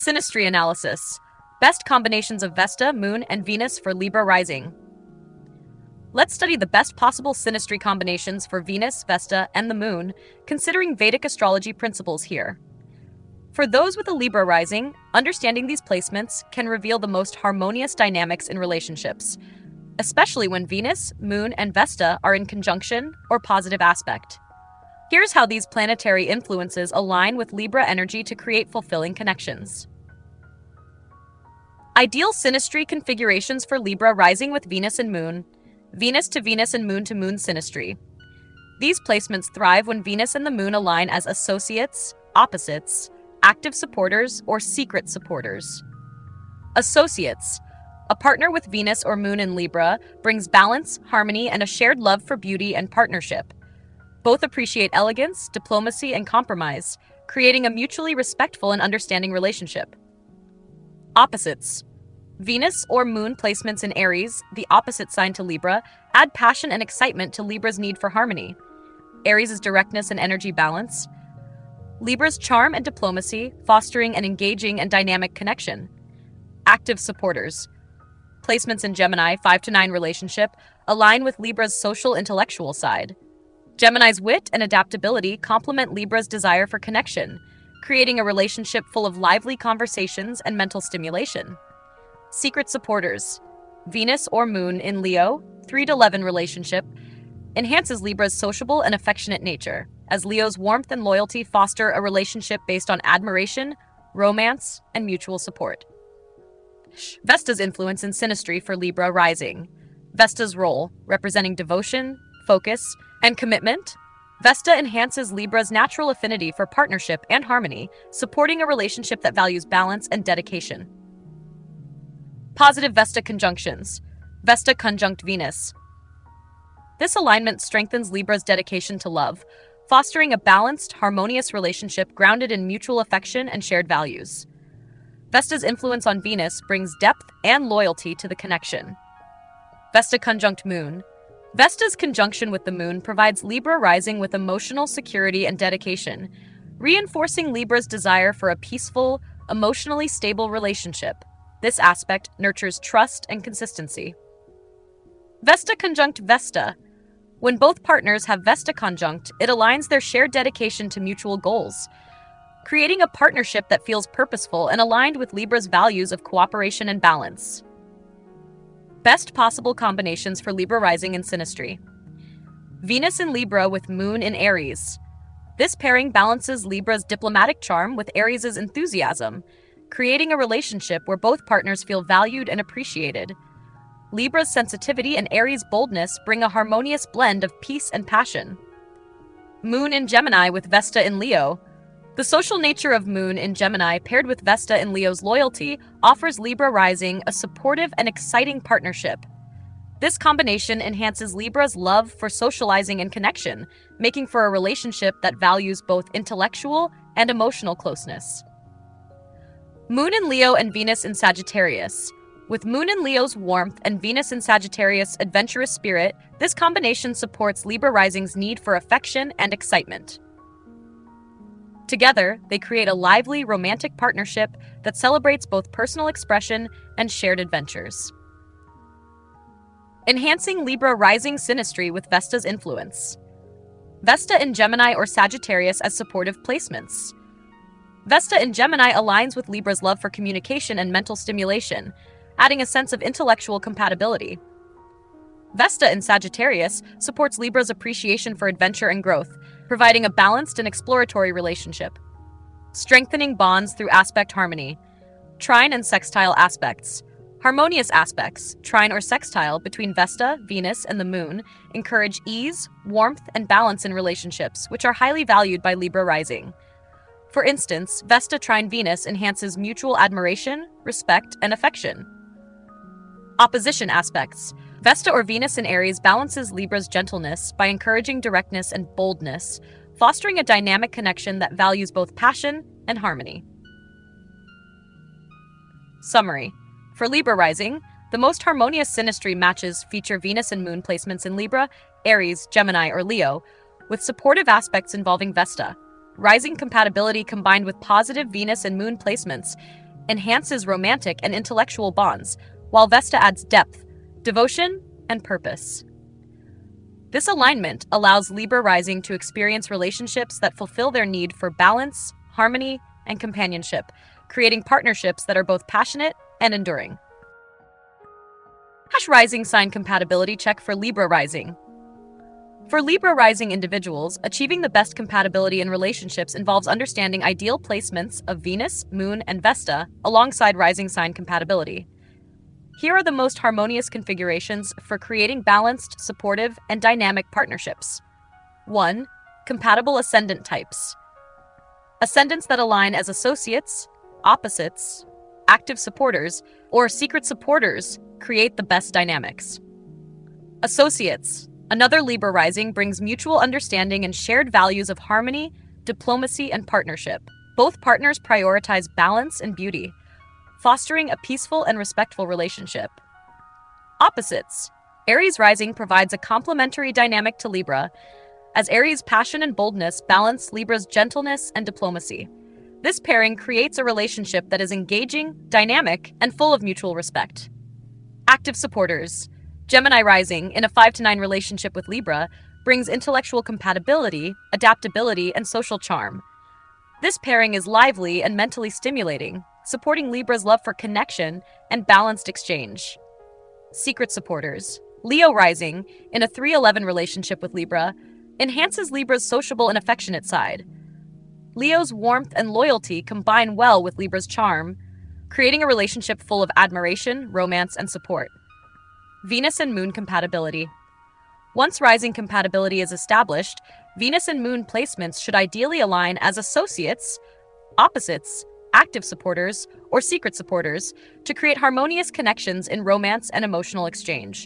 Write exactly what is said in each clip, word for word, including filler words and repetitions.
Synastry analysis. Best combinations of Vesta, Moon, and Venus for Libra rising. Let's study the best possible synastry combinations for Venus, Vesta, and the Moon, considering Vedic astrology principles here. For those with a Libra rising, understanding these placements can reveal the most harmonious dynamics in relationships, especially when Venus, Moon, and Vesta are in conjunction or positive aspect. Here's how these planetary influences align with Libra energy to create fulfilling connections. Ideal synastry configurations for Libra rising with Venus and Moon. Venus to Venus and Moon to Moon synastry. These placements thrive when Venus and the Moon align as associates, opposites, active supporters, or secret supporters. Associates. A partner with Venus or Moon in Libra brings balance, harmony, and a shared love for beauty and partnership. Both appreciate elegance, diplomacy, and compromise, creating a mutually respectful and understanding relationship. Opposites. Venus or Moon placements in Aries, the opposite sign to Libra, add passion and excitement to Libra's need for harmony. Aries' directness and energy balance. Libra's charm and diplomacy, fostering an engaging and dynamic connection. Active supporters. Placements in Gemini, five to nine relationship, align with Libra's social intellectual side. Gemini's wit and adaptability complement Libra's desire for connection, creating a relationship full of lively conversations and mental stimulation. Secret supporters. Venus or Moon in Leo, three to eleven relationship, enhances Libra's sociable and affectionate nature, as Leo's warmth and loyalty foster a relationship based on admiration, romance, and mutual support. Vesta's influence in synastry for Libra rising. Vesta's role, representing devotion, focus, and commitment. Vesta enhances Libra's natural affinity for partnership and harmony, supporting a relationship that values balance and dedication. Positive Vesta conjunctions. Vesta conjunct Venus. This alignment strengthens Libra's dedication to love, fostering a balanced, harmonious relationship grounded in mutual affection and shared values. Vesta's influence on Venus brings depth and loyalty to the connection. Vesta conjunct Moon. Vesta's conjunction with the Moon provides Libra rising with emotional security and dedication, reinforcing Libra's desire for a peaceful, emotionally stable relationship. This aspect nurtures trust and consistency. Vesta conjunct Vesta. When both partners have Vesta conjunct, it aligns their shared dedication to mutual goals, creating a partnership that feels purposeful and aligned with Libra's values of cooperation and balance. Best possible combinations for Libra rising in synastry. Venus in Libra with Moon in Aries. This pairing balances Libra's diplomatic charm with Aries' enthusiasm, creating a relationship where both partners feel valued and appreciated. Libra's sensitivity and Aries' boldness bring a harmonious blend of peace and passion. Moon in Gemini with Vesta in Leo. The social nature of Moon in Gemini paired with Vesta in Leo's loyalty offers Libra rising a supportive and exciting partnership. This combination enhances Libra's love for socializing and connection, making for a relationship that values both intellectual and emotional closeness. Moon in Leo and Venus in Sagittarius. With Moon in Leo's warmth and Venus in Sagittarius' adventurous spirit, this combination supports Libra rising's need for affection and excitement. Together, they create a lively, romantic partnership that celebrates both personal expression and shared adventures. Enhancing Libra rising synastry with Vesta's influence. Vesta in Gemini or Sagittarius as supportive placements. Vesta in Gemini aligns with Libra's love for communication and mental stimulation, adding a sense of intellectual compatibility. Vesta in Sagittarius supports Libra's appreciation for adventure and growth, providing a balanced and exploratory relationship. Strengthening bonds through aspect harmony. Trine and sextile aspects. Harmonious aspects, trine or sextile, between Vesta, Venus, and the Moon encourage ease, warmth, and balance in relationships, which are highly valued by Libra rising. For instance, Vesta trine Venus enhances mutual admiration, respect, and affection. Opposition aspects. Vesta or Venus in Aries balances Libra's gentleness by encouraging directness and boldness, fostering a dynamic connection that values both passion and harmony. Summary. For Libra rising, the most harmonious synastry matches feature Venus and Moon placements in Libra, Aries, Gemini, or Leo, with supportive aspects involving Vesta. Rising compatibility combined with positive Venus and Moon placements enhances romantic and intellectual bonds, while Vesta adds depth, devotion, and purpose. This alignment allows Libra rising to experience relationships that fulfill their need for balance, harmony, and companionship, creating partnerships that are both passionate and enduring. Hash rising sign compatibility check for Libra rising. For Libra rising individuals, achieving the best compatibility in relationships involves understanding ideal placements of Venus, Moon, and Vesta alongside rising sign compatibility. Here are the most harmonious configurations for creating balanced, supportive, and dynamic partnerships. one. Compatible ascendant types. Ascendants that align as associates, opposites, active supporters, or secret supporters create the best dynamics. Associates. Another Libra rising brings mutual understanding and shared values of harmony, diplomacy, and partnership. Both partners prioritize balance and beauty, fostering a peaceful and respectful relationship. Opposites. Aries rising provides a complementary dynamic to Libra, as Aries' passion and boldness balance Libra's gentleness and diplomacy. This pairing creates a relationship that is engaging, dynamic, and full of mutual respect. Active supporters. Gemini rising, in a five to nine relationship with Libra, brings intellectual compatibility, adaptability, and social charm. This pairing is lively and mentally stimulating, supporting Libra's love for connection and balanced exchange. Secret supporters. Leo rising, in a three eleven relationship with Libra, enhances Libra's sociable and affectionate side. Leo's warmth and loyalty combine well with Libra's charm, creating a relationship full of admiration, romance, and support. Venus and Moon compatibility. Once rising compatibility is established, Venus and Moon placements should ideally align as associates, opposites, active supporters, or secret supporters to create harmonious connections in romance and emotional exchange.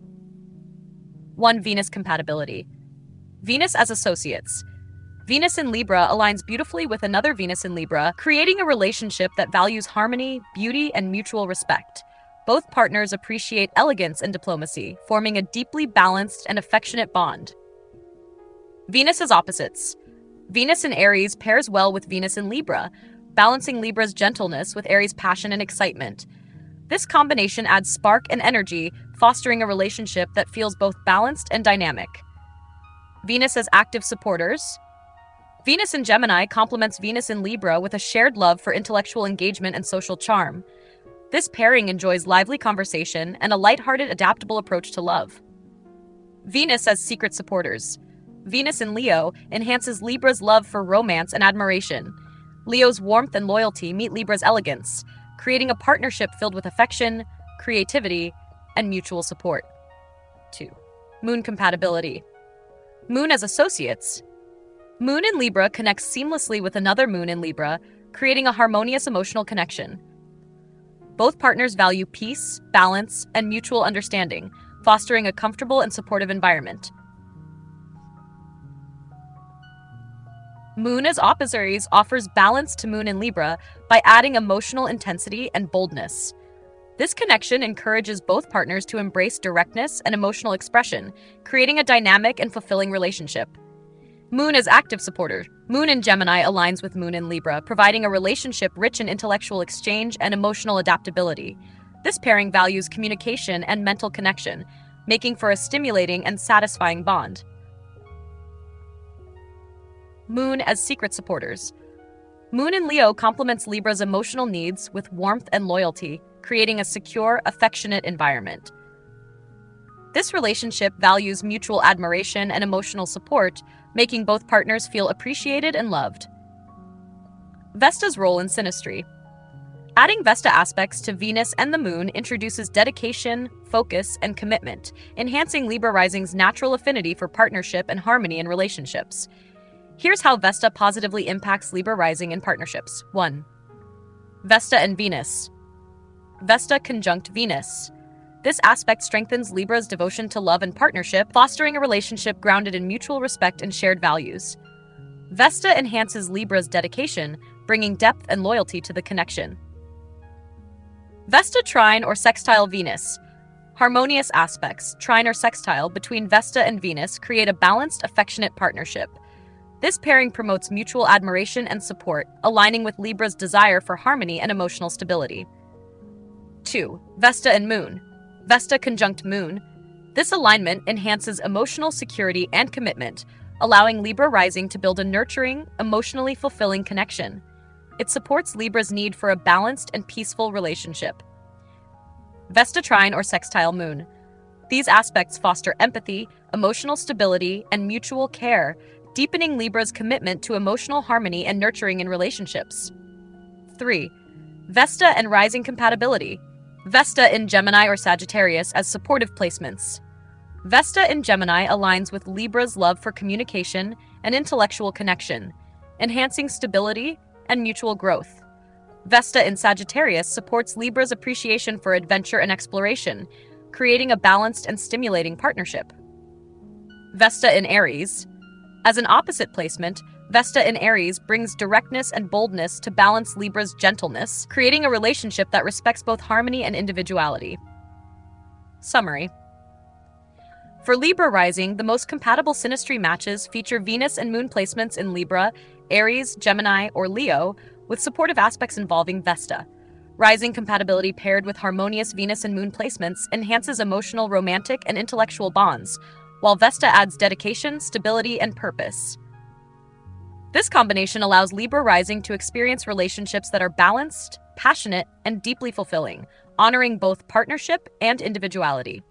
one. Venus compatibility. Venus as associates. Venus in Libra aligns beautifully with another Venus in Libra, creating a relationship that values harmony, beauty, and mutual respect. Both partners appreciate elegance and diplomacy, forming a deeply balanced and affectionate bond. Venus as opposites. Venus in Aries pairs well with Venus in Libra, balancing Libra's gentleness with Aries' passion and excitement. This combination adds spark and energy, fostering a relationship that feels both balanced and dynamic. Venus as active supporters. Venus in Gemini complements Venus in Libra with a shared love for intellectual engagement and social charm. This pairing enjoys lively conversation and a lighthearted, adaptable approach to love. Venus as secret supporters. Venus in Leo enhances Libra's love for romance and admiration. Leo's warmth and loyalty meet Libra's elegance, creating a partnership filled with affection, creativity, and mutual support. two. Moon compatibility. Moon as associates. Moon in Libra connects seamlessly with another Moon in Libra, creating a harmonious emotional connection. Both partners value peace, balance, and mutual understanding, fostering a comfortable and supportive environment. Moon as opposites offers balance to Moon in Libra by adding emotional intensity and boldness. This connection encourages both partners to embrace directness and emotional expression, creating a dynamic and fulfilling relationship. Moon as active supporter. Moon in Gemini aligns with Moon in Libra, providing a relationship rich in intellectual exchange and emotional adaptability. This pairing values communication and mental connection, making for a stimulating and satisfying bond. Moon as secret supporters. Moon in Leo complements Libra's emotional needs with warmth and loyalty, creating a secure, affectionate environment. This relationship values mutual admiration and emotional support, making both partners feel appreciated and loved. Vesta's role in synastry. Adding Vesta aspects to Venus and the Moon introduces dedication, focus, and commitment, enhancing Libra rising's natural affinity for partnership and harmony in relationships. Here's how Vesta positively impacts Libra rising in partnerships. one. Vesta and Venus. Vesta conjunct Venus. This aspect strengthens Libra's devotion to love and partnership, fostering a relationship grounded in mutual respect and shared values. Vesta enhances Libra's dedication, bringing depth and loyalty to the connection. Vesta trine or sextile Venus. Harmonious aspects, trine or sextile, between Vesta and Venus create a balanced, affectionate partnership. This pairing promotes mutual admiration and support, aligning with Libra's desire for harmony and emotional stability. two. Vesta and Moon. Vesta conjunct Moon. This alignment enhances emotional security and commitment, allowing Libra rising to build a nurturing, emotionally fulfilling connection. It supports Libra's need for a balanced and peaceful relationship. Vesta trine or sextile Moon. These aspects foster empathy, emotional stability, and mutual care, deepening Libra's commitment to emotional harmony and nurturing in relationships. three. Vesta and rising compatibility. Vesta in Gemini or Sagittarius as supportive placements. Vesta in Gemini aligns with Libra's love for communication and intellectual connection, enhancing stability and mutual growth. Vesta in Sagittarius supports Libra's appreciation for adventure and exploration, creating a balanced and stimulating partnership. Vesta in Aries. As an opposite placement, Vesta in Aries brings directness and boldness to balance Libra's gentleness, creating a relationship that respects both harmony and individuality. Summary. For Libra rising, the most compatible synastry matches feature Venus and Moon placements in Libra, Aries, Gemini, or Leo, with supportive aspects involving Vesta. Rising compatibility paired with harmonious Venus and Moon placements enhances emotional, romantic, and intellectual bonds, while Vesta adds dedication, stability, and purpose. This combination allows Libra rising to experience relationships that are balanced, passionate, and deeply fulfilling, honoring both partnership and individuality.